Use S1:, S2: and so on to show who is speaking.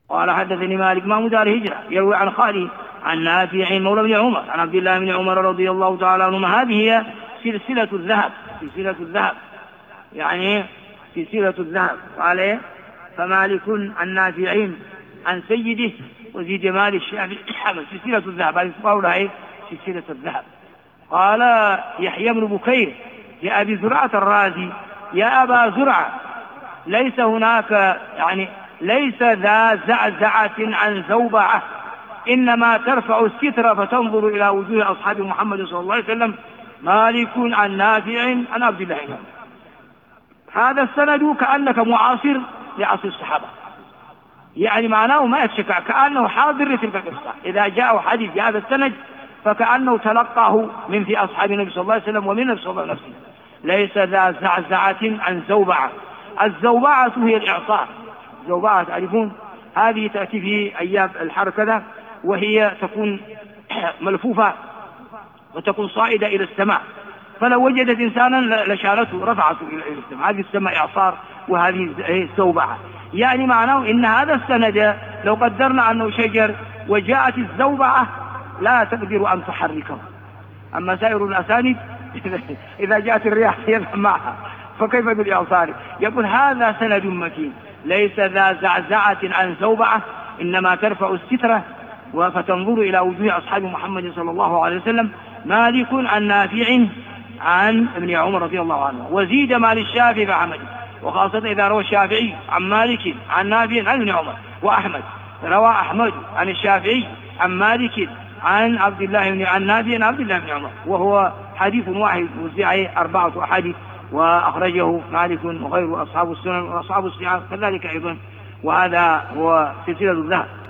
S1: قال حدثني مالك ما دار هجرة يروي عن خالي عن نافع مولى بن عمر عن عبد الله بن عمر رضي الله تعالى عنهما. هذه هي سلسلة الذهب، سلسلة الذهب يعني سلسلة الذهب. قال فمالك عن نافع عن سيده وزيد مال الشافعي سلسلة الذهب، هذه قولها سلسلة الذهب. قال يحيى بن بكير لأبي زرعة الرازي يا أبا زرعة ليس هناك يعني ليس ذا زعزعة عن زوبعة، إنما ترفع الستر فتنظر إلى وجوه أصحاب محمد صلى الله عليه وسلم. مالك عن نافع عن عبد الله. هذا السند كأنك معاصر لعصر الصحابة، يعني معناه ما يتشكع، كأنه حاضر في القصة. إذا جاء حديث بهذا السند فكأنه تلقاه من في أصحاب النبي صلى الله عليه وسلم ومن النبي صلى الله عليه وسلم. ليس ذا زعزعة عن زوبعة. الزوبعة هي الإعصار، الزوبعة تعرفون هذه تأتي في أيام الحر كذا، وهي تكون ملفوفة وتكون صائدة إلى السماء، فلو وجدت إنسانا لشالته رفعته إلى السماء. هذه السماء إعصار وهذه الزوبعة. يعني معناه إن هذا السند لو قدرنا أنه شجر وجاءت الزوبعة لا تقدر أن تحركه، أما سائر الأسانيد إذا جاءت الرياح يذهب معها، فكيف بالإعصار؟ يقول هذا سند متين ليس ذا زعزعة عن زوبعة، إنما ترفع السترة فتنظر إلى وجوه أصحاب محمد صلى الله عليه وسلم. مالك عن نافع عن ابن عمر رضي الله عنه. وزيد مال الشافعي فعمل، وخاصة إذا روى الشافعي عن مالك عن نافع عن ابن عمر. وأحمد روى أحمد عن الشافعي عن مالك عن عبد الله عن نافع عن عبد الله بن عمر، وهو حديث واحد وزع 4 أحاديث، وأخرجه مالك وغيره أصحاب السنن وأصحاب الصحاح كذلك أيضا. وهذا هو سلسلة الذهب.